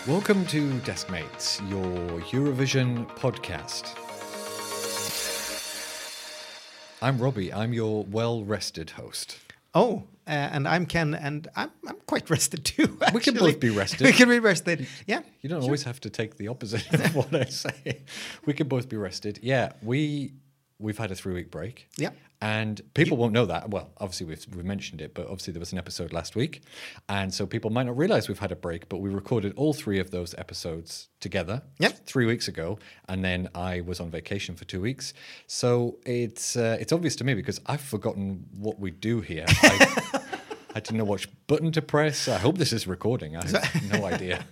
Welcome to Deskmates, your Eurovision podcast. I'm Robbie. I'm your well-rested host. Oh, and I'm Ken, and I'm quite rested too. Actually. We can both be rested. We can be rested. Yeah. You don't always have to take the opposite of what I say. We can both be rested. Yeah, we've had a 3-week break. Yeah. And people won't know that. Well, obviously we've mentioned it, but obviously there was an episode last week. And so people might not realize we've had a break, but we recorded all 3 of those episodes together 3 weeks ago. And then I was on vacation for 2 weeks. So it's obvious to me because I've forgotten what we do here. I didn't know which button to press. I hope this is recording. I have no idea.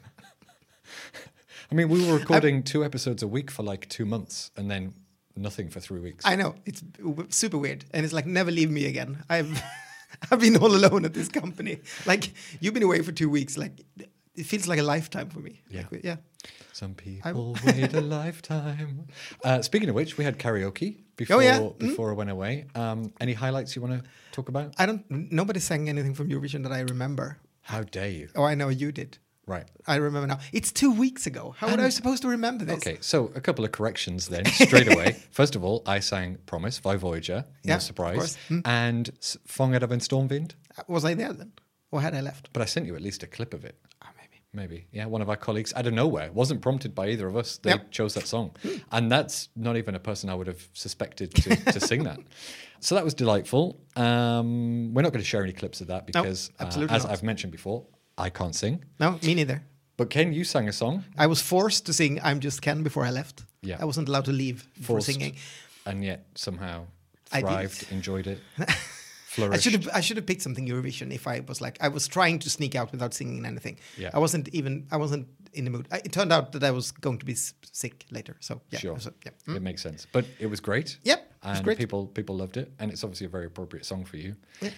I mean, we were recording 2 episodes a week for like 2 months and then nothing for 3 weeks. I know. It's super weird. And it's like, never leave me again. I've been all alone at this company. Like, you've been away for 2 weeks. Like, it feels like a lifetime for me. Yeah. Like, yeah. Some people wait a lifetime. Speaking of which, we had karaoke before I went away. Any highlights you want to talk about? Nobody sang anything from Eurovision that I remember. How dare you? Oh, I know you did. Right. I remember now. It's 2 weeks ago. How would I supposed to remember this? Okay, so a couple of corrections then, straight away. First of all, I sang Promise by Voyager, no surprise, and Fångad av en stormvind. Was I there then? Or had I left? But I sent you at least a clip of it. Oh, Maybe. Yeah, one of our colleagues, out of nowhere, wasn't prompted by either of us. They chose that song. And that's not even a person I would have suspected to sing that. So that was delightful. We're not going to share any clips of that because, as I've mentioned before, I can't sing. No, me neither. But Ken, you sang a song. I was forced to sing I'm Just Ken before I left. Yeah. I wasn't allowed to leave for singing. And yet somehow thrived, enjoyed it, I flourished. should have picked something Eurovision if I was like, I was trying to sneak out without singing anything. Yeah. I wasn't in the mood. It turned out that I was going to be sick later. So yeah. Sure. Yeah. It makes sense. But it was great. Yep. It And was great. people loved it. And it's obviously a very appropriate song for you. Yeah.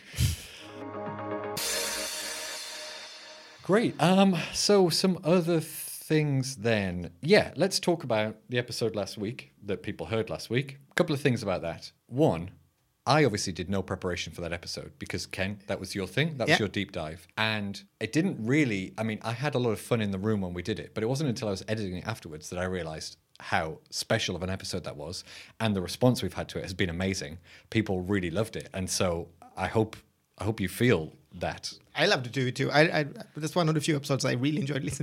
Great. So some other things then. Yeah, let's talk about the episode last week that people heard last week. A couple of things about that. One, I obviously did no preparation for that episode because, Ken, that was your thing. That was your deep dive. And it didn't really, I had a lot of fun in the room when we did it, but it wasn't until I was editing it afterwards that I realized how special of an episode that was. And the response we've had to it has been amazing. People really loved it. And so I hope you feel that. I love to do it too. I that's one of the few episodes I really enjoyed listening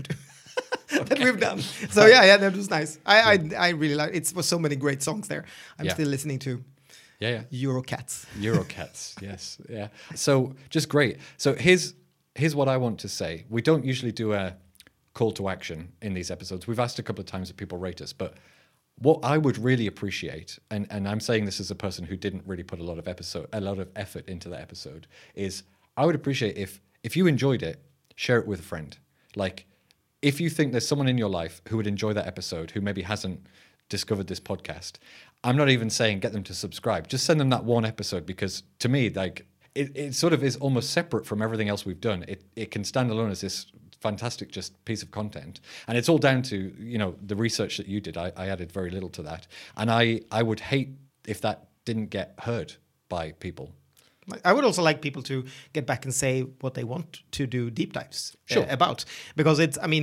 to that we've done. So yeah, that was nice. I really like it. Was so many great songs there. I'm still listening to Eurocats. Eurocats, yes, yeah. So just great. So here's what I want to say. We don't usually do a call to action in these episodes. We've asked a couple of times if people rate us, but what I would really appreciate, and I'm saying this as a person who didn't really put a lot of effort into that episode, is I would appreciate if you enjoyed it, share it with a friend. Like, if you think there's someone in your life who would enjoy that episode, who maybe hasn't discovered this podcast, I'm not even saying get them to subscribe. Just send them that one episode because to me, like, it sort of is almost separate from everything else we've done. It can stand alone as this fantastic just piece of content. And it's all down to, the research that you did. I added very little to that. And I would hate if that didn't get heard by people. I would also like people to get back and say what they want to do deep dives about. Because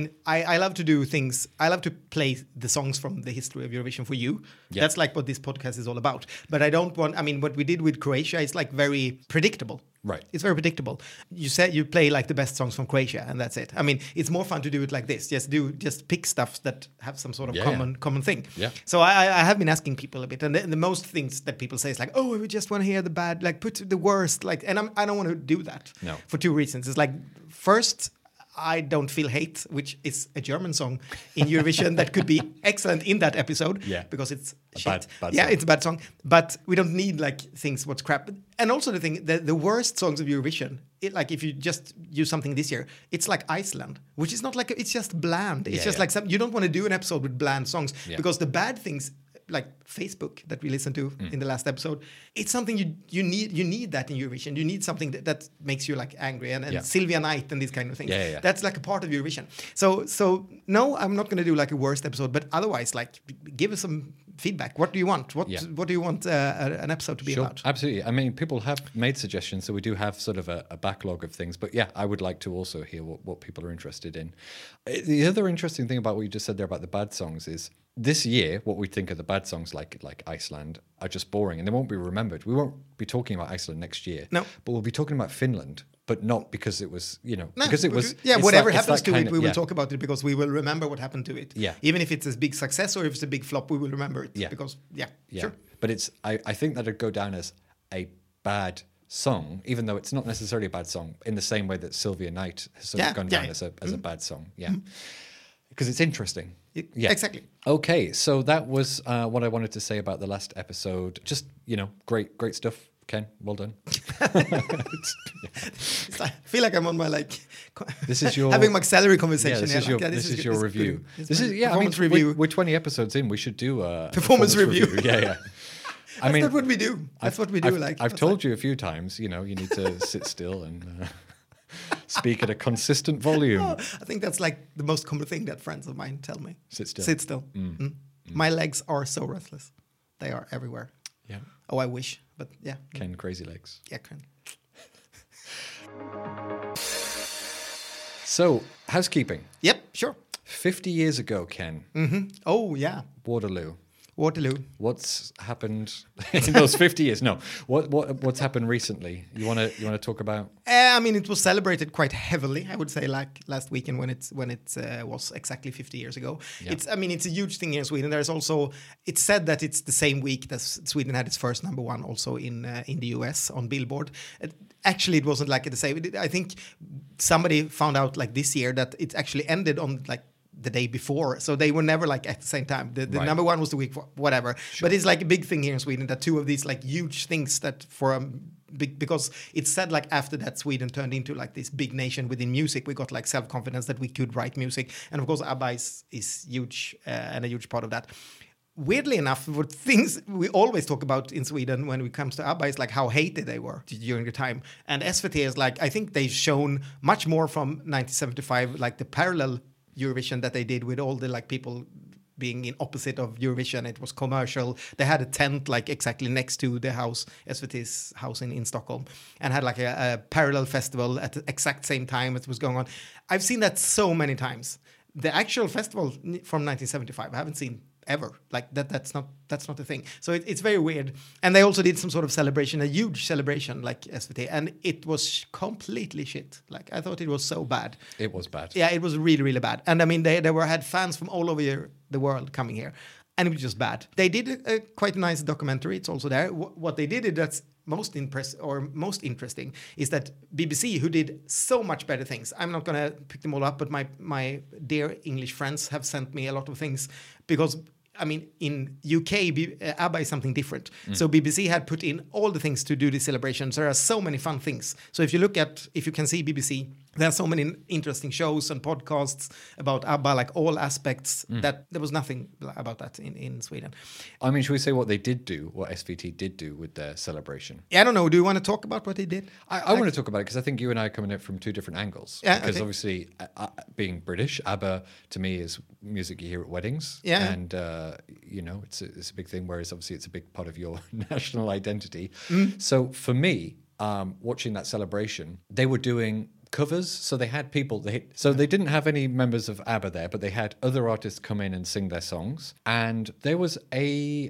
I love to do things. I love to play the songs from the history of Eurovision for you. Yeah. That's like what this podcast is all about. But I don't want, what we did with Croatia is like very predictable. Right. It's very predictable. You said you play like the best songs from Croatia and that's it. It's more fun to do it like this. Just pick stuff that have some sort of common thing. Yeah. So I have been asking people a bit, and the most things that people say is like, oh, we just want to hear the bad, like put the worst, like, and I don't want to do that. No. For 2 reasons. It's like, first, I don't feel hate, which is a German song in Eurovision that could be excellent in that episode. Yeah. Because it's a shit. Bad yeah, song. it's a bad song. But we don't need like things what's crap. And also the thing, the worst songs of Eurovision, like if you just use something this year, it's like Iceland, which is not like, it's just bland. It's just like you don't want to do an episode with bland songs because the bad things, like Facebook that we listened to in the last episode, it's something you need that in Eurovision. You need something that makes you like angry and Sylvia Knight and these kind of things. Yeah. That's like a part of Eurovision. So no, I'm not going to do like a worst episode, but otherwise, like give us some feedback. What do you want? What do you want an episode to be about? Absolutely. I mean, people have made suggestions, so we do have sort of a backlog of things. But yeah, I would like to also hear what people are interested in. The other interesting thing about what you just said there about the bad songs is this year, what we think of the bad songs like Iceland are just boring and they won't be remembered. We won't be talking about Iceland next year. No. But we'll be talking about Finland. But not because it was, because it was... Yeah, whatever happens to it, we will talk about it because we will remember what happened to it. Yeah. Even if it's a big success or if it's a big flop, we will remember it. Yeah. Because, sure. But I think that it'd go down as a bad song, even though it's not necessarily a bad song, in the same way that Sylvia Night has sort of gone down as a bad song. Yeah. Because it's interesting. Yeah. Exactly. Okay, so that was what I wanted to say about the last episode. Just, great stuff. Ken, well done. I feel like I'm on my this is your having my salary conversation. Yeah, this is your review. This is performance review. We're 20 episodes in. We should do a performance review. Yeah. That's not what we do. That's what we do. I've told you a few times. You need to sit still and speak at a consistent volume. Oh, I think that's like the most common thing that friends of mine tell me. Sit still. Sit still. My legs are so restless. They are everywhere. Yeah. Oh, I wish, but yeah. Ken, crazy legs. Yeah, Ken. So, housekeeping. Yep, sure. 50 years ago, Ken. Mm-hmm. Oh, yeah. Waterloo. What's happened in those 50 years? No. What's happened recently? You want to talk about? I mean, it was celebrated quite heavily. I would say, like last weekend when it was exactly 50 years ago. Yeah. It's a huge thing here in Sweden. There's also it's said that it's the same week that Sweden had its first number one also in the US on Billboard. Actually, it wasn't like the same. I think somebody found out like this year that it actually ended on like the day before, so they were never like at the same time. The right. number one was the week before, whatever. Sure. But it's like a big thing here in Sweden that two of these like huge things that for big, because it's said like after that Sweden turned into like this big nation within music. We got like self-confidence that we could write music, and of course ABBA is huge and a huge part of that. Weirdly enough, what things we always talk about in Sweden when it comes to ABBA is like how hated they were during the time. And SVT is like, I think they've shown much more from 1975, like the parallel Eurovision that they did with all the like people being in opposite of Eurovision. It was commercial. They had a tent like exactly next to the house, SVT's house in Stockholm, and had like a parallel festival at the exact same time it was going on. I've seen that so many times. The actual festival from 1975, I haven't seen ever. Like that's not a thing. So it's very weird. And they also did some sort of celebration, a huge celebration like SVT, and it was completely shit. Like I thought it was so bad. It was bad. Yeah, it was really, really bad. And I mean, they had fans from all over the world coming here, and it was just bad. They did quite a nice documentary. It's also there. What they did that's most interesting is that BBC, who did so much better things. I'm not gonna pick them all up, but my dear English friends have sent me a lot of things because. I mean, in UK, ABBA is something different. So BBC had put in all the things to do the celebrations. There are so many fun things. So if you can see BBC, there are so many interesting shows and podcasts about ABBA, like all aspects, that there was nothing about that in Sweden. I mean, should we say what SVT did do with their celebration? Yeah, I don't know. Do you want to talk about what they did? I want to talk about it because I think you and I are coming at it from two different angles. Yeah, because obviously, being British, ABBA to me is music you hear at weddings. Yeah. And, it's a big thing, whereas obviously it's a big part of your national identity. So for me, watching that celebration, they were doing covers. So they had people, they didn't have any members of ABBA there, but they had other artists come in and sing their songs. And there was a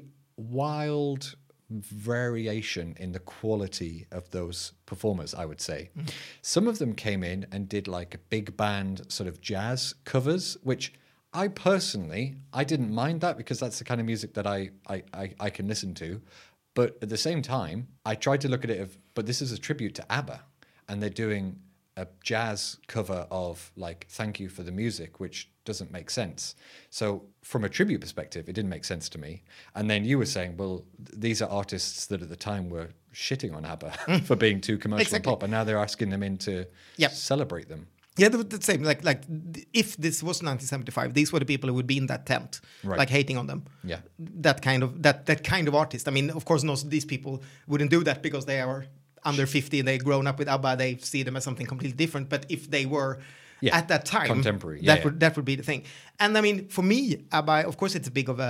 wild variation in the quality of those performers, I would say. Some of them came in and did like a big band sort of jazz covers, which I personally didn't mind that because that's the kind of music that I can listen to. But at the same time, I tried to look at it but this is a tribute to ABBA, and they're doing a jazz cover of like Thank You for the Music, which doesn't make sense. So from a tribute perspective, it didn't make sense to me. And then you were saying, well, these are artists that at the time were shitting on ABBA for being too commercial and pop, and now they're asking them in to celebrate them. Yeah, the same. Like if this was 1975, these were the people who would be in that tent, like hating on them. Yeah, that kind of artist. I mean, of course, most of these people wouldn't do that because they are under 50 and they've grown up with ABBA. They see them as something completely different. But if they were at that time contemporary, that would be the thing. And I mean, for me, ABBA, of course, it's a big of a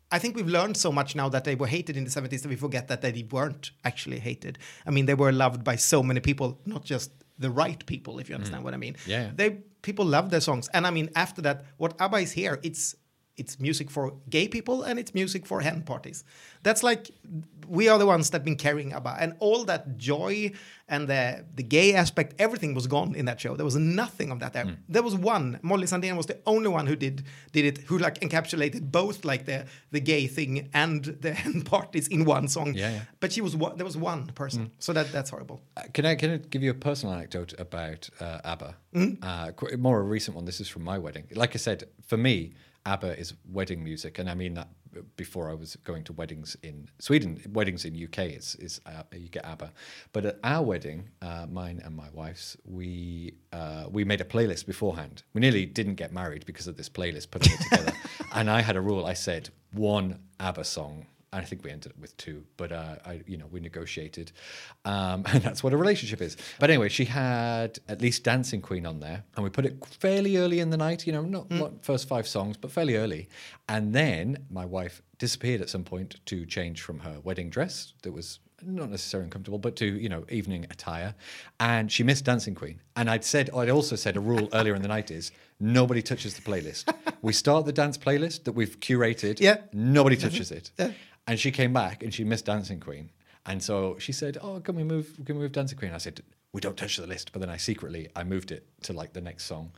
I think we've learned so much now that they were hated in the 70s that we forget that they weren't actually hated. I mean, they were loved by so many people, not just the right people, if you understand what I mean. Yeah. People love their songs. And I mean, after that, what ABBA is here, it's music for gay people and it's music for hen parties. That's like, we are the ones that been carrying ABBA. And all that joy and the gay aspect, everything was gone in that show. There was nothing of that there. There was one, Molly Sandén was the only one who did it, who like encapsulated both like the gay thing and the hen parties in one song. Yeah. But there was one person. So that's horrible. Can I give you a personal anecdote about ABBA? More a recent one. This is from my wedding. Like I said, for me, ABBA is wedding music, and I mean that before I was going to weddings in Sweden. Weddings in UK is you get ABBA, but at our wedding, mine and my wife's, we made a playlist beforehand. We nearly didn't get married because of this playlist, putting it together. And I had a rule. I said one ABBA song. I think we ended up with two, but we negotiated, and that's what a relationship is. But anyway, she had at least Dancing Queen on there, and we put it fairly early in the night. Not first 5 songs, but fairly early. And then my wife disappeared at some point to change from her wedding dress that was not necessarily uncomfortable, but to evening attire, and she missed Dancing Queen. And I'd also said a rule earlier in the night is nobody touches the playlist. We start the dance playlist that we've curated. Yeah. Nobody touches it. Yeah. And she came back and she missed Dancing Queen. And so she said, "Oh, can we move Dancing Queen?" I said, "We don't touch the list." But then I moved it to like the next song.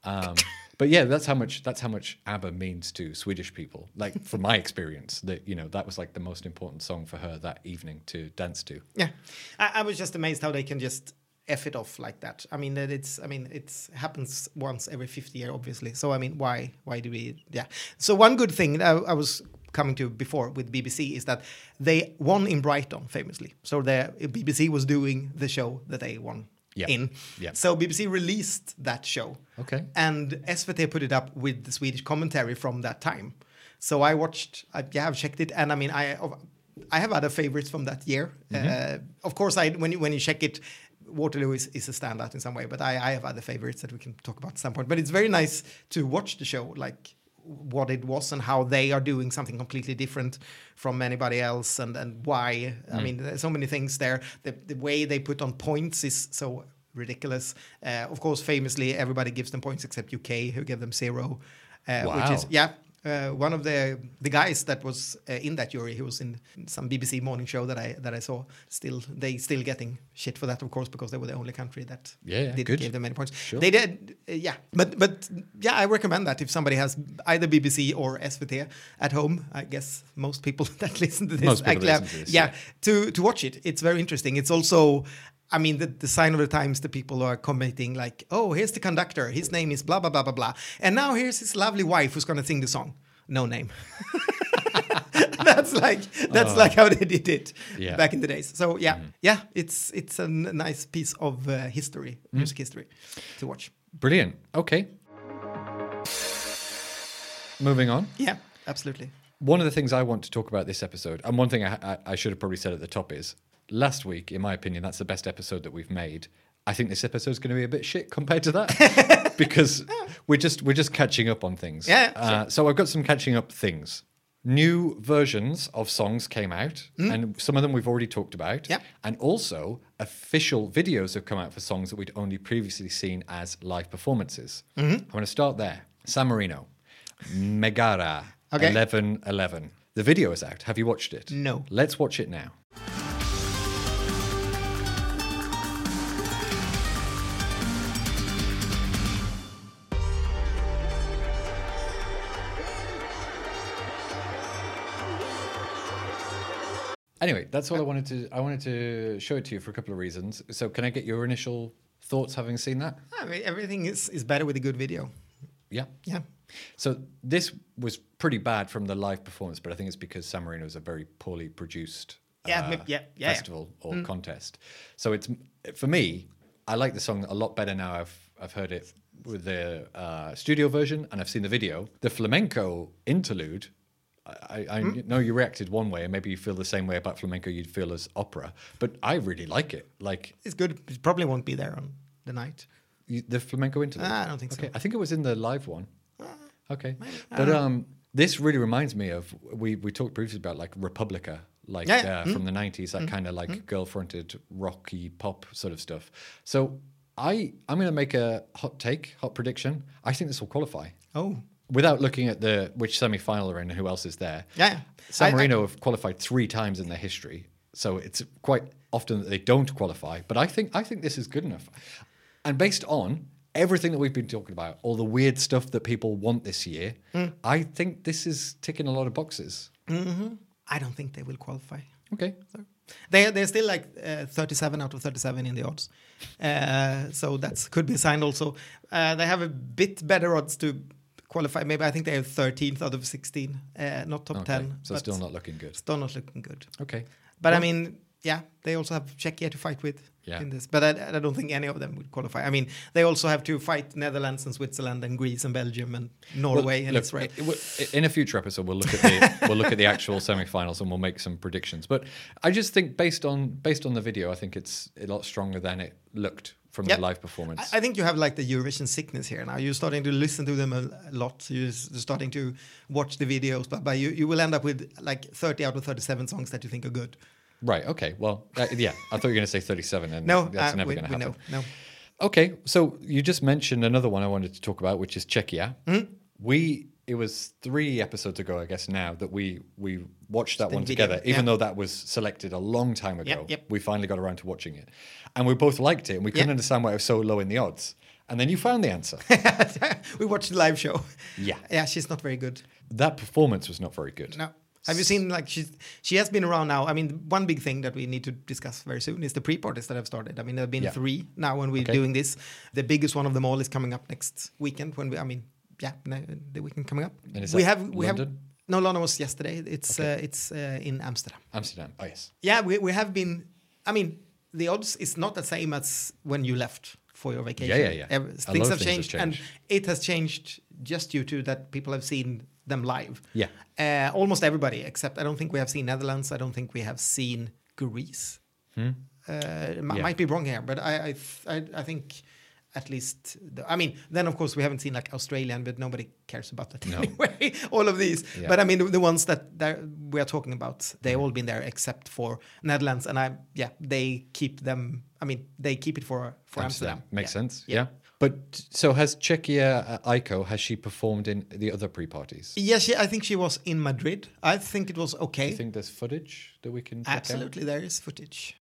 But yeah, that's how much ABBA means to Swedish people. Like from my experience, that was like the most important song for her that evening to dance to. Yeah, I was just amazed how they can just F it off like that. I mean, it happens once every 50 years, obviously. So I mean, why do we? Yeah. So one good thing I was coming to before with BBC is that they won in Brighton famously. So the BBC was doing the show that they won in. Yeah. So BBC released that show. Okay. And SVT put it up with the Swedish commentary from that time. So I watched. I've checked it, and I mean, I have other favorites from that year. Of course, when you check it, Waterloo is a standout in some way, but I have other favorites that we can talk about at some point. But it's very nice to watch the show, like what it was and how they are doing something completely different from anybody else, and why. I mean, there's so many things there. The way they put on points is so ridiculous. Of course, famously, everybody gives them points except UK, who gave them 0. Wow. Which is one of the guys that was in that jury. He was in some BBC morning show that I saw. They still getting shit for that, of course, because they were the only country that didn't give them any points. Sure. They did, but I recommend that if somebody has either BBC or SVT at home. I guess most people that listen to this actually have, to watch it. It's very interesting. It's also, I mean, the sign of the times, the people are commenting like, "Oh, here's the conductor. His name is blah, blah, blah, blah, blah. And now here's his lovely wife who's going to sing the song. No name." That's like how they did it back in the days. So it's a nice piece of history, music history to watch. Brilliant. Okay. Moving on. Yeah, absolutely. One of the things I want to talk about this episode, and one thing I should have probably said at the top is, last week, in my opinion, that's the best episode that we've made. I think this episode is going to be a bit shit compared to that because we're just catching up on things. Yeah. Sure. So I've got some catching up things. New versions of songs came out, and some of them we've already talked about. Yeah. And also, official videos have come out for songs that we'd only previously seen as live performances. I'm going to start there. San Marino, Megara, 1111. The video is out. Have you watched it? No. Let's watch it now. Anyway, that's all I wanted to show it to you for a couple of reasons. So can I get your initial thoughts having seen that? I mean, everything is better with a good video. Yeah. Yeah. So this was pretty bad from the live performance, but I think it's because San Marino is a very poorly produced festival or contest. So it's, for me, I like the song a lot better now. I've heard it with the studio version and I've seen the video. The flamenco interlude, I know you reacted one way, and maybe you feel the same way about flamenco you'd feel as opera, but I really like it. Like, it's good. It probably won't be there on the night. The flamenco interlude? I don't think so. I think it was in the live one. Okay. Maybe. But This really reminds me of we talked previously about like Republica, like from the 90s, that kind of like girl-fronted rocky pop sort of stuff. So I'm going to make a hot prediction. I think this will qualify. Oh. Without looking at which semi-final they're in and who else is there. Yeah. San Marino have qualified 3 times in their history, so it's quite often that they don't qualify. But I think this is good enough. And based on everything that we've been talking about, all the weird stuff that people want this year, I think this is ticking a lot of boxes. Mm-hmm. I don't think they will qualify. Okay. So they're still like 37 out of 37 in the odds. So that could be a sign also. They have a bit better odds to qualify. Maybe I think they have 13th out of 16, not top 10. So still not looking good. Still not looking good. Okay. But I mean, yeah, they also have Czechia to fight with in this. But I don't think any of them would qualify. I mean, they also have to fight Netherlands and Switzerland and Greece and Belgium and Norway and Israel. In a future episode, we'll look at the actual semi-finals and we'll make some predictions. But I just think based on the video, I think it's a lot stronger than it looked from the live performance. I think you have like the Eurovision sickness here now. You're starting to listen to them a lot. You're starting to watch the videos, but you will end up with like 30 out of 37 songs that you think are good. Right. Okay. Well, yeah. I thought you were going to say 37, and no, that's never going to happen. No. Okay. So you just mentioned another one I wanted to talk about, which is Czechia. It was 3 episodes ago, I guess now, that we watched that one together, even though that was selected a long time ago. Yep. We finally got around to watching it. And we both liked it, and we couldn't understand why it was so low in the odds. And then you found the answer. We watched the live show. Yeah. Yeah, she's not very good. That performance was not very good. No. Have you seen, like, she has been around now. I mean, one big thing that we need to discuss very soon is the pre-parties that have started. I mean, there have been 3 now when we're doing this. The biggest one of them all is coming up next weekend the weekend coming up. And is we that have London? No, London was yesterday. It's in Amsterdam. Amsterdam. Oh, yes. Yeah, we have been. I mean, the odds is not the same as when you left for your vacation. Yeah. Things have changed, and it has changed just due to that people have seen them live. Yeah. Almost everybody, except I don't think we have seen Netherlands. I don't think we have seen Greece. Might be wrong here, but I think at least. Then of course we haven't seen like Australian, but nobody cares about that anyway. All of these, but I mean the ones that we are talking about, they've all been there except for Netherlands, and they keep them. I mean, they keep it for Amsterdam. Makes sense. Yeah. But so has Czechia Aiko, has she performed in the other pre-parties? Yes, I think she was in Madrid. I think it was okay. Do you think there's footage that we can check out? Absolutely, there is footage.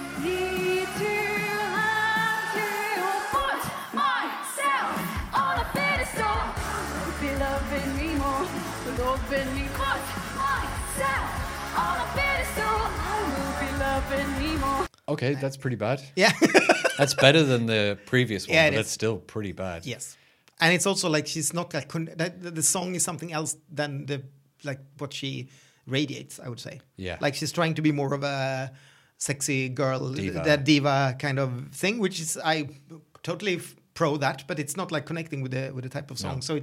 Okay, that's pretty bad. Yeah. That's better than the previous one, but that's still pretty bad. Yes. And it's also like she's not like the song is something else than what she radiates, I would say. Yeah. Like she's trying to be more of a sexy girl, diva. That diva kind of thing, which is I totally pro that, but it's not like connecting with the type of song. No. So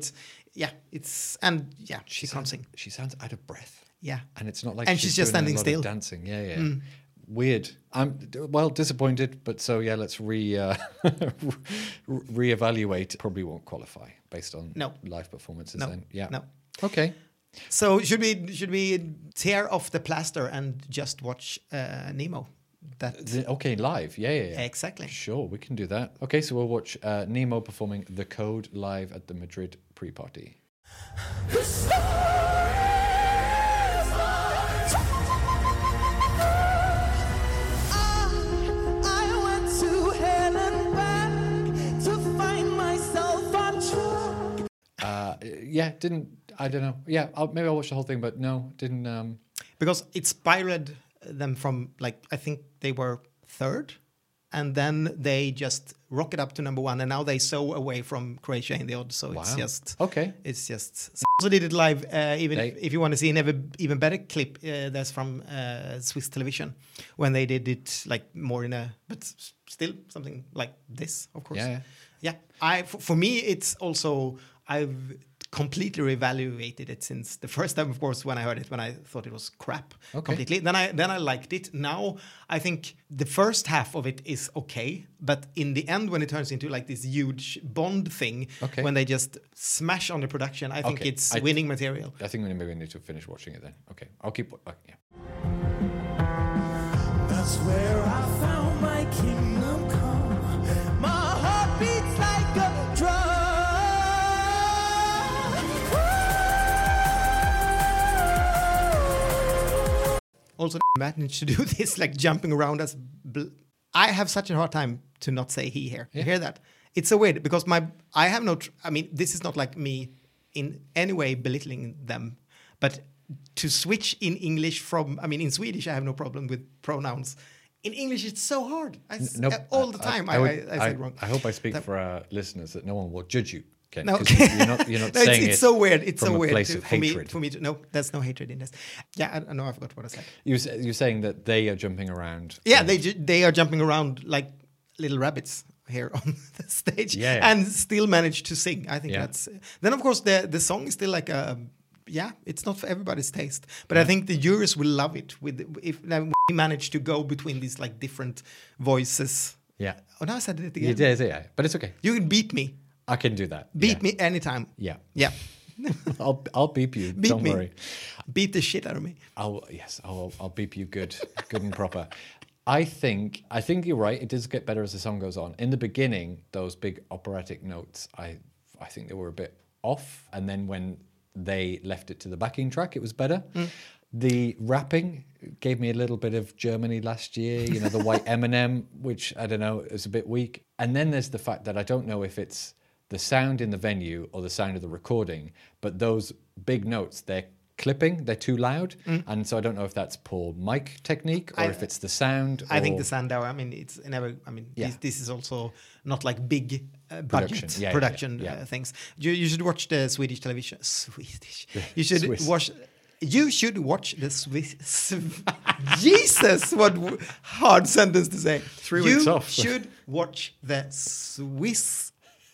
she can't sing. She sounds out of breath. Yeah. And it's not like she's just standing still. Dancing. Yeah. Weird. I'm disappointed, but so let's reevaluate. Probably won't qualify based on live performances. Then No. Okay. So should we tear off the plaster and just watch Nemo? Live. Yeah. Exactly. Sure, we can do that. Okay, so we'll watch Nemo performing The Code live at the Madrid pre-party. I don't know. Yeah, maybe I'll watch the whole thing, but no, didn't. Because it spiraled them from I think they were 3rd, and then they just rocket up to number 1, and now they so away from Croatia in the odds. So it's just okay. It's just also did it live. If you want to see an even better clip, that's from Swiss television when they did it more but still something like this, of course. Yeah. For me, it's also I've completely reevaluated it since the first time, of course, when I heard it, when I thought it was crap completely. Then I liked it. Now I think the first half of it is okay, but in the end, when it turns into like this huge Bond thing, when they just smash on the production, I think it's winning material. I think maybe we need to finish watching it then. Okay, I'll keep. Yeah. That's where I found my kingdom come. My heart beats like a drum. Also, managed to do this, like jumping around as. I have such a hard time to not say he here. You hear that? It's so weird because I have no. I mean, this is not like me in any way belittling them, but to switch in English from. I mean, in Swedish, I have no problem with pronouns. In English, it's so hard. All the time, I say it wrong. I hope I speak for our listeners that no one will judge you. Okay, no, you're not saying it's so weird. It's from so weird place of hatred. For me to, no, there's no hatred in this. Yeah, I know. I forgot what I said. You're saying that they are jumping around. Yeah, they are jumping around like little rabbits here on the stage, and still manage to sing. I think that's. Then of course the song is still like a. Yeah, it's not for everybody's taste, but I think the jurors will love it if we manage to go between these like different voices. Yeah. Oh, now I said it again. You did, yeah, but it's okay. You can beat me. I can do that. Beat me anytime. Yeah. Yeah. I'll beep you. Beat Don't me. worry. Beat the shit out of me. I'll beep you good and proper. I think you're right. It does get better as the song goes on. In the beginning, those big operatic notes, I think they were a bit off, and then when they left it to the backing track, it was better. The rapping gave me a little bit of Germany last year, the white Eminem, which I don't know, is a bit weak. And then there's the fact that I don't know if it's the sound in the venue or the sound of the recording, but those big notes, they're clipping, they're too loud. And so I don't know if that's poor mic technique or if it's the sound. I think the Sandow, I mean, it's never, I mean, this is also not like big budget production things. You should watch the Swedish television. You should watch. You should watch the Swiss. Jesus, what hard sentence to say. 3 weeks off. You should watch the Swiss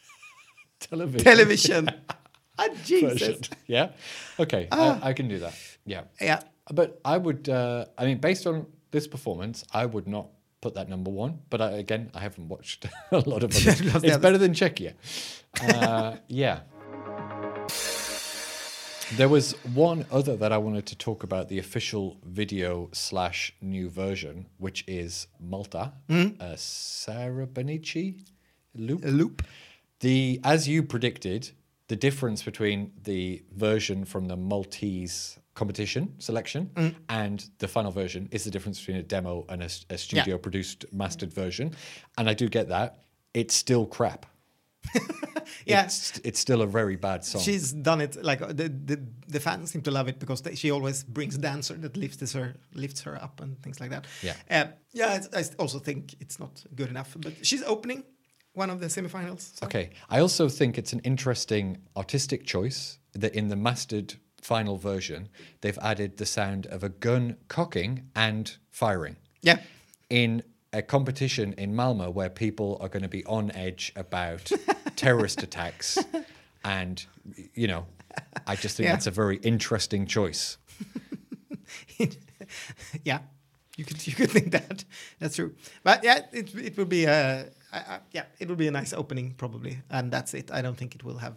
television. Jesus. Version. Yeah. Okay. I can do that. Yeah. Yeah. But I would. I mean, based on this performance, I would not put that number one. But I haven't watched a lot of others. It's better than Czechia. Yeah. There was one other that I wanted to talk about, the official video / new version, which is Malta, Sara Benici loop. As you predicted, the difference between the version from the Maltese competition selection and the final version is the difference between a demo and a studio-produced mastered version. And I do get that. It's still crap. It's still a very bad song. She's done it like the fans seem to love it because she always brings dancer that lifts her up and things like that. I also think it's not good enough, but she's opening one of the semifinals. So. Okay, I also think it's an interesting artistic choice that in the mastered final version they've added the sound of a gun cocking and firing. Yeah, in a competition in Malmö where people are going to be on edge about terrorist attacks. And, I just think that's a very interesting choice. Yeah, you could think that. That's true. But it will be it will be a nice opening probably. And that's it. I don't think it will have,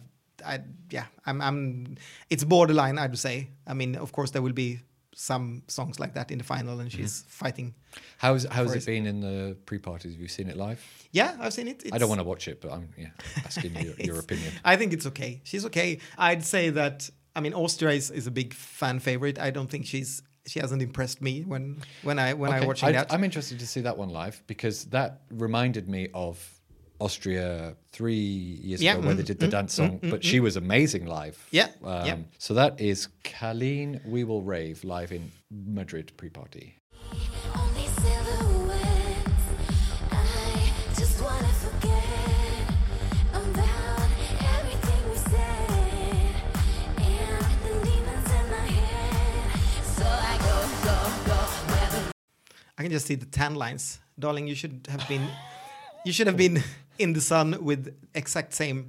it's borderline, I would say. I mean, of course there will be some songs like that in the final, and she's fighting. How's it been in the pre-parties? Have you seen it live? Yeah, I've seen it. I don't want to watch it, but I'm asking your opinion. I think it's okay. She's okay. I'd say that. I mean, Austria is a big fan favorite. I don't think she hasn't impressed me when I watching that. I'm interested to see that one live because that reminded me of Austria 3 years ago where they did the dance song, but she was amazing live. Yeah. So that is Colleen We Will Rave live in Madrid pre-party. Only silhouettes, I just wanna forget about everything we said and the demons in my head. So I go where the I can just see the tan lines. Darling, you should have been in the sun with exact same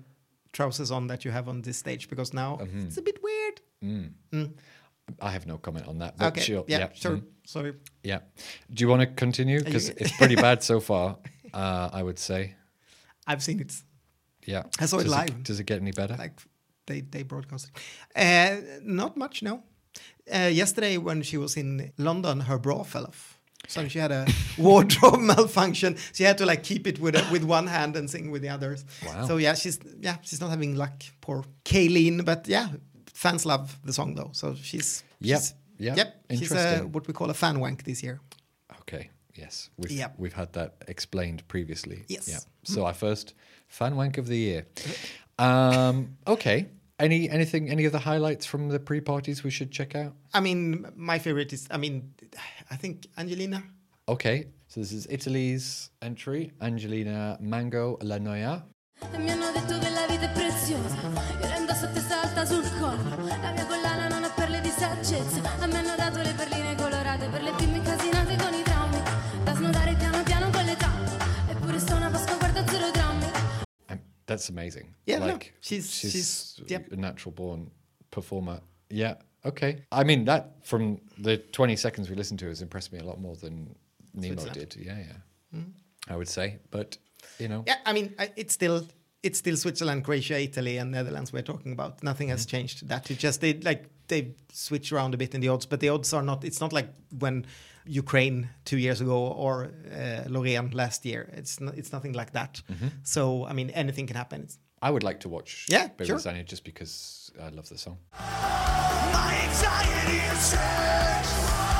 trousers on that you have on this stage, because now Mm-hmm. it's a bit weird. I have no comment on that. But Okay, sure, sure. mm, Sorry. yeah. Do you want to continue? Because it's pretty bad so far, I would say. I've seen it. Yeah. I saw it Does live. Does it get any better? Like they broadcast it. Not much, no. Yesterday when she was in London, her bra fell off. So she had a wardrobe malfunction. She had to like keep it with one hand and sing with the others. Wow. So she's not having luck, poor Kayleen. But yeah, fans love the song though. So she's Yeah. She's Interesting. what we call a fan wank this year. Okay. Yes. We've had that explained previously. Yes. Yeah. So our first fan wank of the year. Okay. Any other highlights from the pre-parties we should check out? I mean, my favorite is, I think Angelina. Okay. So this is Italy's entry. Angelina Mango La Noia. E mi hanno detto che la vita è preziosa. Io la indosso e te salta sul collo. La mia collana non ha perle di saggezza. A me hanno dato le perline colorate per le bimbe incasinate con i traumi. Da snodare piano piano con l'età. Eppure sto una Pasqua, guarda zero drammi. That's amazing. Yeah, no, like she's a natural born performer. Yeah. Okay. I mean, that from the 20 seconds we listened to has impressed me a lot more than Nemo Switzerland. did. Yeah. I would say, but Yeah, I mean, it's still Switzerland, Croatia, Italy, and Netherlands we're talking about. Nothing has changed. That it's just they switch around a bit in the odds, but the odds are not. It's not like when Ukraine 2 years ago or Loreen last year. It's nothing like that. So I mean, anything can happen. I would like to watch Baby sure. Lasagna just because I love the song. My anxiety is changed.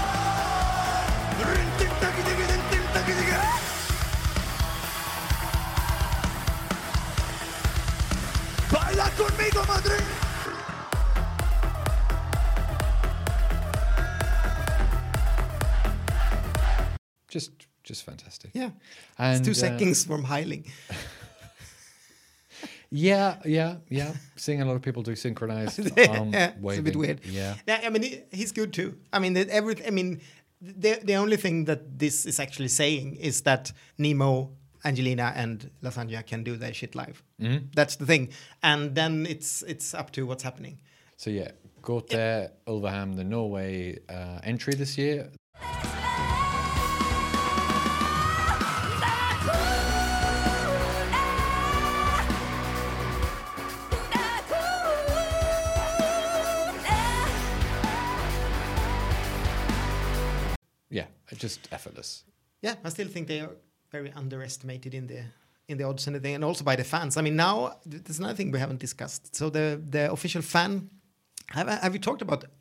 Baila conmigo, Madrid. Just fantastic. Yeah, And it's 2 seconds from Heiling. Yeah. Seeing a lot of people do synchronized arm Yeah, it's waving. a bit weird. Yeah. I mean, he's good too. I mean, the only thing that this is actually saying is that Nemo, Angelina, and Lasagna can do their shit live. That's the thing, and then it's up to what's happening. So yeah, Gorte Ulveham, the Norway entry this year. Yeah, just effortless. Yeah, I still think they are very underestimated in the odds and everything, and also by the fans. I mean, now there's another thing we haven't discussed. So the official fan, have you talked about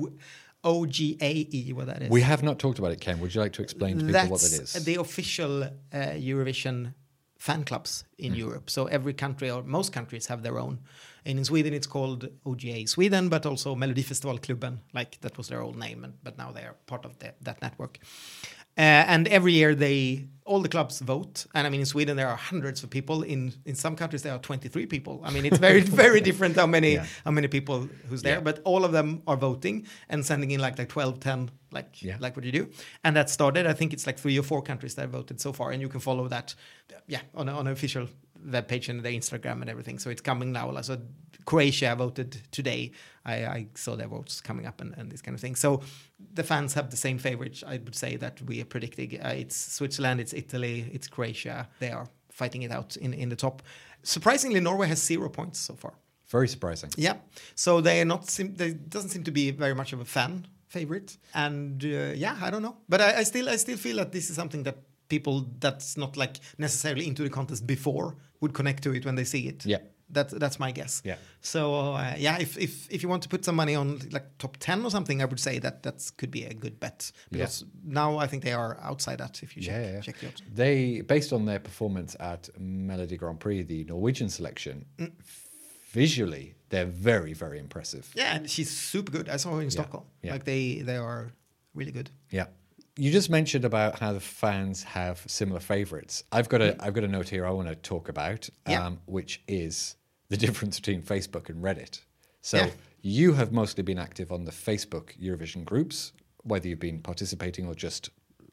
OGAE? What that is? We have not talked about it, Ken. Would you like to explain to people what that is? The official Eurovision fan clubs in Europe. So every country, or most countries, have their own. And in Sweden, it's called OGA Sweden, but also Melodifestivalklubben, like that was their old name, but now they are part of that network. And every year, all the clubs vote. And I mean, in Sweden, there are hundreds of people. In some countries, there are 23 people. I mean, it's very, very different how many people who's there. Yeah. But all of them are voting and sending in like 12, 10, like what you do. And that started, I think it's like 3 or 4 countries that voted so far. And you can follow that, on an official webpage and their Instagram and everything. So it's coming now. So Croatia voted today. I saw their votes coming up and this kind of thing. So the fans have the same favorites, I would say, that we are predicting. It's Switzerland, it's Italy, it's Croatia. They are fighting it out in the top. Surprisingly, Norway has 0 points so far. Very surprising. Yeah. So they are not. They doesn't seem to be very much of a fan favorite. And I don't know. But I still feel that this is something that people that's not like necessarily into the contest before would connect to it when they see it. Yeah. That's my guess. Yeah. So if you want to put some money on like top 10 or something, I would say that could be a good bet, because now I think they are outside that. If you check the odds. They, based on their performance at Melody Grand Prix, the Norwegian selection, visually they're very, very impressive. Yeah, and she's super good. I saw her in Stockholm. Yeah. Like they are really good. Yeah. You just mentioned about how the fans have similar favorites. I've got a note here I want to talk about, which is the difference between Facebook and Reddit. So you have mostly been active on the Facebook Eurovision groups, whether you've been participating or just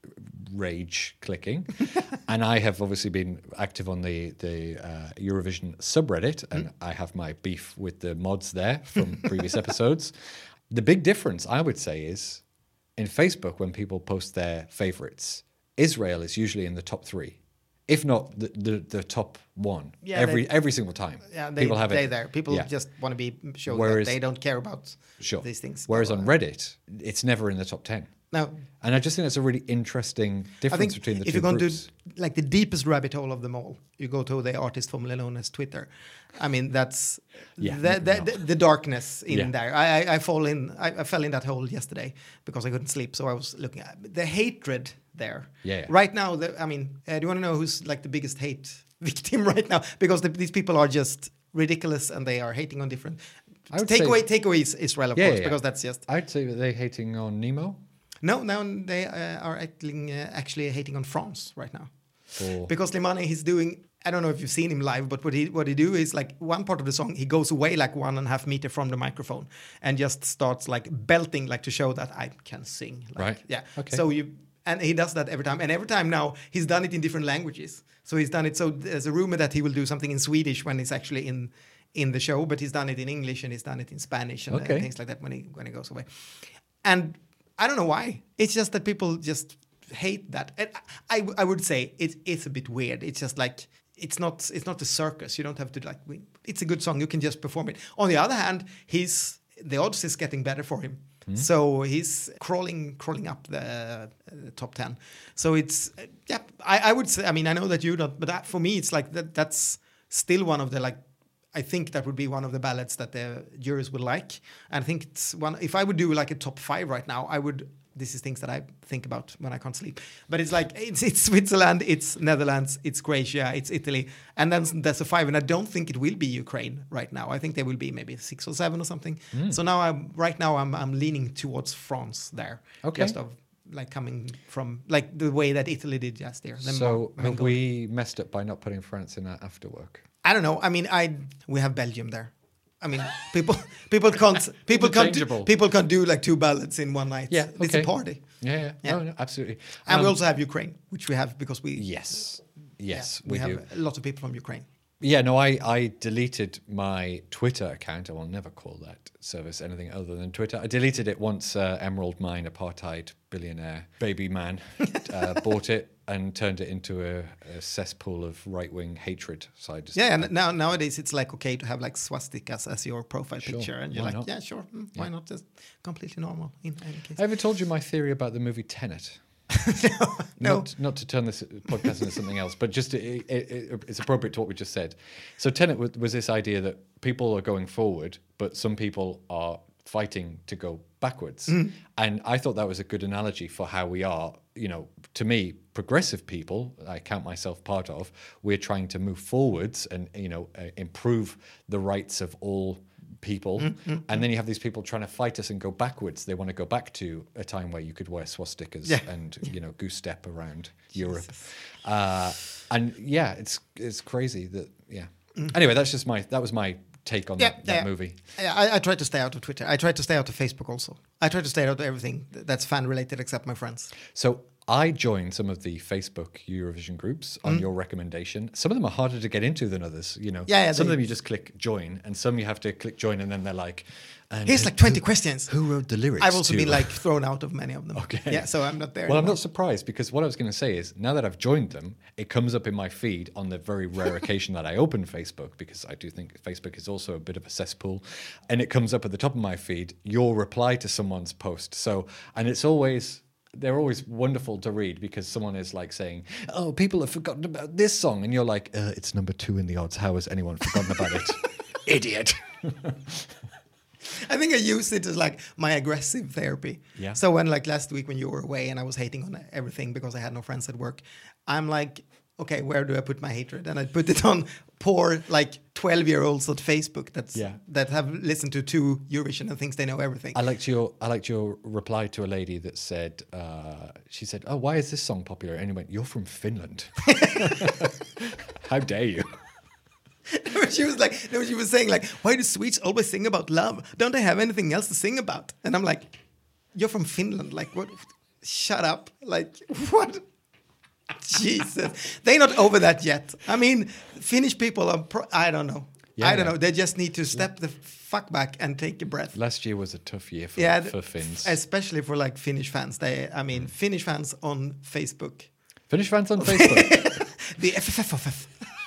rage clicking. And I have obviously been active on the Eurovision subreddit, and I have my beef with the mods there from previous episodes. The big difference, I would say, is in Facebook, when people post their favorites, Israel is usually in the top 3, if not the top 1. Yeah, every single time. Yeah, people have they it there. People yeah. just want to be shown Whereas- that they don't care about Sure. these things. Whereas on Reddit, it's never in the top 10. No, And I just think that's a really interesting I difference think between the if two you're going groups. to like the deepest rabbit hole of them all, you go to the artist formerly known as Twitter. I mean, that's Yeah, the darkness in Yeah. there. I fell in that hole yesterday because I couldn't sleep, so I was looking at the hatred there. Yeah. Right now, do you want to know who's like the biggest hate victim right now? Because these people are just ridiculous and they are hating on different. I would say- Takeaway is Israel, of Yeah, course, yeah. because that's just. I'd say that they're hating on Nemo. No, now they are actually hating on France right now. Or Because Limani, he's doing, I don't know if you've seen him live, but what he do is like one part of the song, he goes away like 1.5 meter from the microphone and just starts like belting, like to show that I can sing. Like, Right. Yeah. Okay. So and he does that every time. And every time now, he's done it in different languages. So he's done it, so there's a rumor that he will do something in Swedish when he's actually in the show, but he's done it in English and he's done it in Spanish and Okay. things like that when he goes away. And I don't know why. It's just that people just hate that. And I would say it's a bit weird. It's just like it's not a circus. You don't have to like. It's a good song. You can just perform it. On the other hand, the odds is getting better for him. So he's crawling up the top 10. So it's yeah. I would say. I mean, I know that you don't, but for me, it's like that's still one of the like. I think that would be one of the ballads that the jurors would like. And I think it's one. If I would do like a top 5 right now, I would. This is things that I think about when I can't sleep. But it's like it's Switzerland, it's Netherlands, it's Croatia, it's Italy, and then there's a 5. And I don't think it will be Ukraine right now. I think there will be maybe 6 or 7 or something. So now I'm leaning towards France there. Okay. Just of like coming from like the way that Italy did just there. so have we messed up by not putting France in our afterwork? I don't know. I mean, we have Belgium there. I mean, people can't Interchangeable. do like 2 ballads in one night. Yeah, It's a okay. party. Yeah. Yeah. No, absolutely. And we also have Ukraine, which we have because we Yes, yeah, we have do. a lot of people from Ukraine. Yeah, no, I deleted my Twitter account. I will never call that service anything other than Twitter. I deleted it once Emerald Mine, apartheid billionaire baby man, bought it and turned it into a cesspool of right-wing hatred. So I just Yeah, and nowadays it's like okay to have like swastikas as your profile Sure, picture, and you're why like, not? yeah, sure, why not? Just completely normal in any case. I ever told you my theory about the movie Tenet? No. Not to turn this podcast into something else, but just it's appropriate to what we just said. So Tenet was this idea that people are going forward, but some people are fighting to go backwards. And I thought that was a good analogy for how we are. You know, to me, progressive people, I count myself part of, we're trying to move forwards and, improve the rights of all people. And then you have these people trying to fight us and go backwards. They want to go back to a time where you could wear swastikas and, goose step around Europe. And yeah, it's crazy that, yeah. Anyway, that was my take on that movie. Yeah, I try to stay out of Twitter. I try to stay out of Facebook also. I try to stay out of everything that's fan related except my friends. So I joined some of the Facebook Eurovision groups on your recommendation. Some of them are harder to get into than others. Yeah, some of they- them you just click join, and some you have to click join, and then they're like, and Here's like 20 questions. Who wrote the lyrics? I've also to- been like thrown out of many of them. Okay. Yeah, so I'm not there. Well, I'm anymore. not surprised because what I was going to say is now that I've joined them, it comes up in my feed on the very rare occasion that I open Facebook, because I do think Facebook is also a bit of a cesspool, and it comes up at the top of my feed, your reply to someone's post. So, and they're always wonderful to read because someone is like saying, oh, people have forgotten about this song. And you're like, it's number 2 in the odds. How has anyone forgotten about it? Idiot. I think I use it as like my aggressive therapy. Yeah. So when like last week when you were away and I was hating on everything because I had no friends at work, I'm like, okay, where do I put my hatred? And I put it on poor like 12-year-olds on Facebook that have listened to 2 Eurovision and thinks they know everything. I liked your reply to a lady that said, she said, oh, why is this song popular? And you went, you're from Finland. How dare you? She was saying like, why do Swedes always sing about love? Don't they have anything else to sing about? And I'm like, you're from Finland. Like, what? Shut up. Like, what? Jesus. They're not over that yet. I mean, Finnish people are, I don't know. Yeah, I don't yeah. know. They just need to step the fuck back and take a breath. Last year was a tough year for Finns. Especially for like Finnish fans. Finnish fans on Facebook. Finnish fans on Facebook. The FFFFF.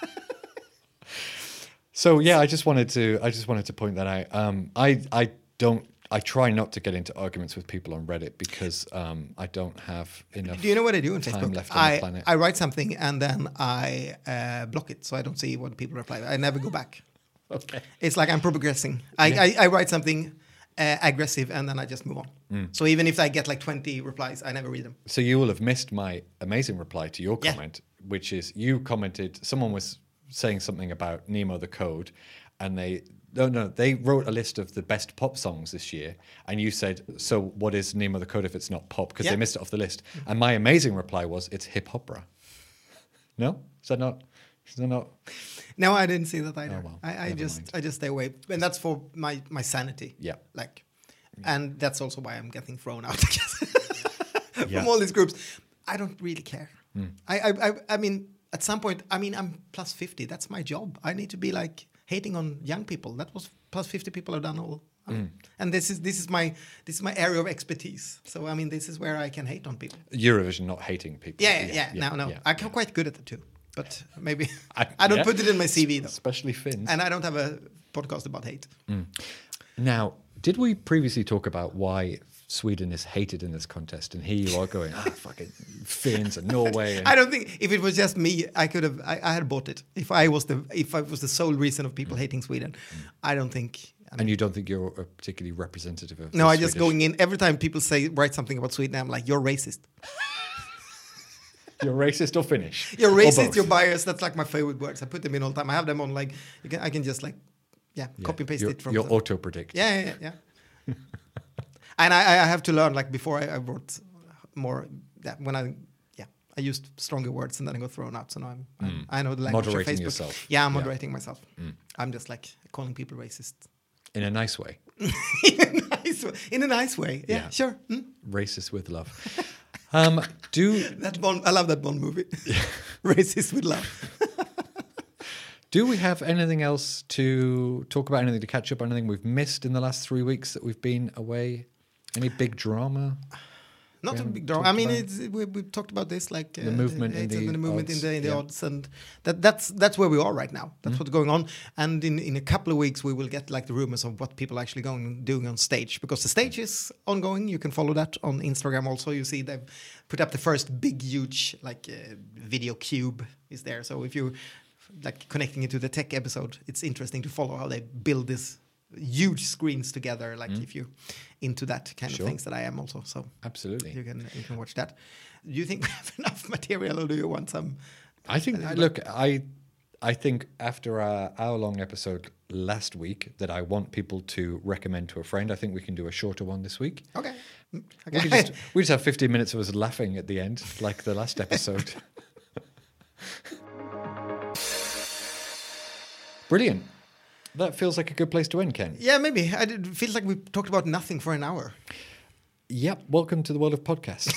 So yeah, I just wanted to point that out. I try not to get into arguments with people on Reddit because I don't have enough. Do you know what I do on time Facebook? left on the planet. I write something and then I block it so I don't see what people reply. I never go back. Okay. It's like I'm progressing. I write something aggressive and then I just move on. So even if I get like 20 replies, I never read them. So you will have missed my amazing reply to your comment, which is you commented. Someone was saying something about Nemo the Code, and they wrote a list of the best pop songs this year, and you said, so what is Nemo the Code if it's not pop? Because they missed it off the list. And my amazing reply was, it's hip opera. No? Is that not? No, I didn't see that either. Oh, well, I just stay away, and that's for my sanity. Yeah. And that's also why I'm getting thrown out from all these groups. I don't really care. I mean, at some point, I'm plus 50. That's my job. I need to be like hating on young people. That was plus 50 people have done all. And this is my area of expertise. So I mean, this is where I can hate on people. Eurovision, not hating people. No. I'm quite good at it too. But maybe I don't put it in my CV though. Especially Finns. And I don't have a podcast about hate. Now, did we previously talk about why Sweden is hated in this contest? And here you are going, fucking Finns and Norway. And I don't think if it was just me, I could have. I had bought it. If I was the sole reason of people hating Sweden, I don't think. And you don't think you're a particularly representative of? No, I just going in every time people write something about Sweden, I'm like, you're racist. You're racist or Finnish? You're racist. You're biased. That's like my favorite words. I put them in all the time. I have them on like I can just like copy paste it from. Your auto predict. Yeah. And I have to learn like before I wrote more. When I used stronger words and then I got thrown out. So now I know the language of Moderating Facebook. yourself. Yeah, I'm moderating myself. I'm just like calling people racist. In a nice way. In a nice way. Yeah. Sure. Racist with love. That Bond, I love that Bond movie. Racist with love. Do we have anything else to talk about? Anything to catch up on? Anything we've missed in the last 3 weeks that we've been away? Any big drama? Not a big drama. I mean, we've talked about this, like the movement in the odds, and that's where we are right now. That's what's going on. And in a couple of weeks, we will get like the rumors of what people are actually doing on stage, because the stage is ongoing. You can follow that on Instagram. Also, you see they've put up the first big, huge like video cube is there. So if you like connecting it to the tech episode, it's interesting to follow how they build this huge screens together, like if you into that kind of things that I am also. So absolutely, you can watch that. Do you think we have enough material, or do you want some? I think I think after our hour-long episode last week that I want people to recommend to a friend. I think we can do a shorter one this week. Okay. We just have 15 minutes of us laughing at the end, like the last episode. Brilliant. That feels like a good place to end, Ken. Yeah, maybe. It feels like we talked about nothing for an hour. Yep. Welcome to the world of podcasts.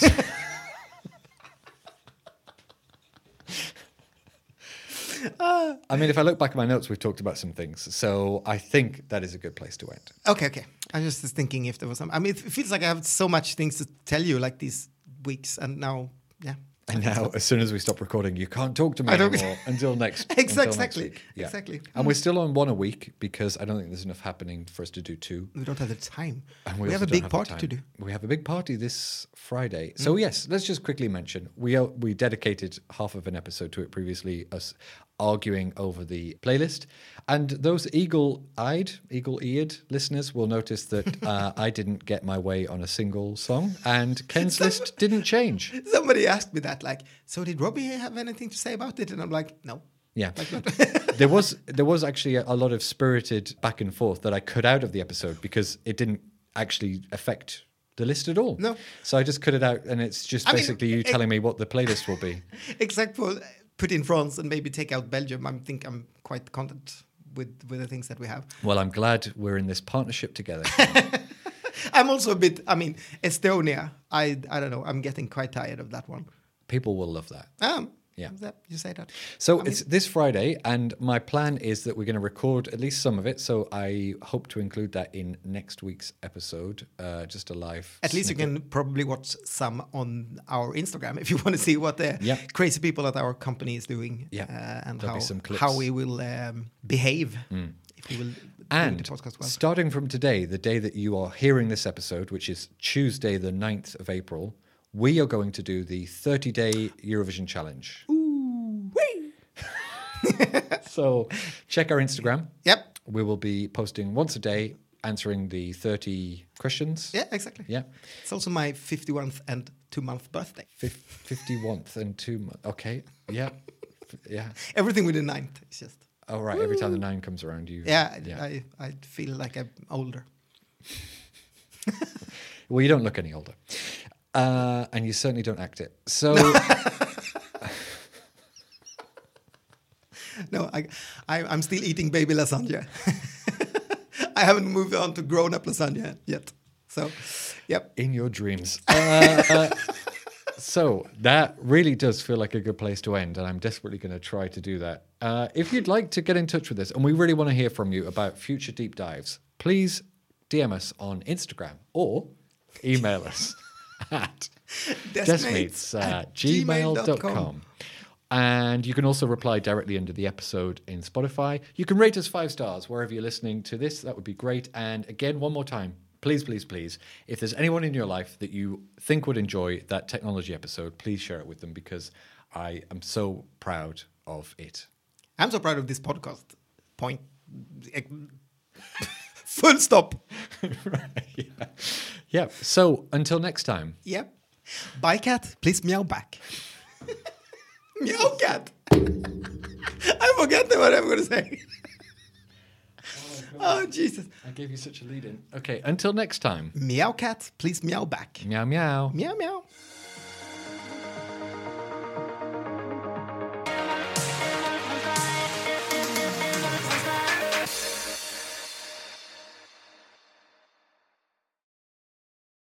I mean, if I look back at my notes, we've talked about some things. So I think that is a good place to end. Okay. I was just thinking if there was some. I mean, it feels like I have so much things to tell you like these weeks, and now, yeah. And now, as soon as we stop recording, you can't talk to me anymore until next. Exactly. Week. Yeah. Exactly. And we're still on one a week because I don't think there's enough happening for us to do two. We don't have the time. And we have a big party to do. We have a big party this Friday. So yes, let's just quickly mention we dedicated half of an episode to it previously, us arguing over the playlist. And those eagle-eared listeners will notice that I didn't get my way on a single song, and Ken's list didn't change. Somebody asked me that, like, so did Robbie have anything to say about it? And I'm like, no. Yeah. There was actually a lot of spirited back and forth that I cut out of the episode because it didn't actually affect the list at all. No. So I just cut it out, and it's just basically you telling me what the playlist will be. Except for put in France and maybe take out Belgium. I think I'm quite content with the things that we have. Well, I'm glad we're in this partnership together. I'm also a bit, I mean, Estonia, I don't know, I'm getting quite tired of that one. People will love that. Yeah. You say that. So it's this Friday, and my plan is that we're going to record at least some of it. So I hope to include that in next week's episode, just a live. At least you can probably watch some on our Instagram if you want to see what the Yeah. crazy people at our company is doing. Yeah. And There'll be some clips. how we will behave if we will do And the podcast well. starting from today, the day that you are hearing this episode, which is Tuesday, the 9th of April, we are going to do the 30-day Eurovision challenge. So check our Instagram. Yep. We will be posting once a day, answering the 30 questions. Yeah, exactly. Yeah. It's also my 51st and 2-month birthday. 51th and 2 months. Okay. Yeah. Yeah. Everything with the 9th. It's just. Oh, right. Every time the 9 comes around, you. Yeah. I feel like I'm older. Well, you don't look any older. And you certainly don't act it. So. No, I'm still eating baby lasagna. I haven't moved on to grown-up lasagna yet. So, yep. In your dreams. So that really does feel like a good place to end, and I'm desperately going to try to do that. If you'd like to get in touch with us, and we really want to hear from you about future deep dives, please DM us on Instagram or email us at deskmates@gmail.com. And you can also reply directly under the episode in Spotify. You can rate us 5 stars wherever you're listening to this. That would be great. And again, one more time, please, please, please, if there's anyone in your life that you think would enjoy that technology episode, please share it with them, because I am so proud of it. I'm so proud of this podcast. Point. Full stop. Right, yeah. Yeah. So until next time. Yep. Bye, cat. Please meow back. Meow, cat. I forgot what I'm going to say. Oh, Jesus. I gave you such a lead in. Okay. Until next time. Meow, cat. Please meow back. Meow, meow. Meow, meow.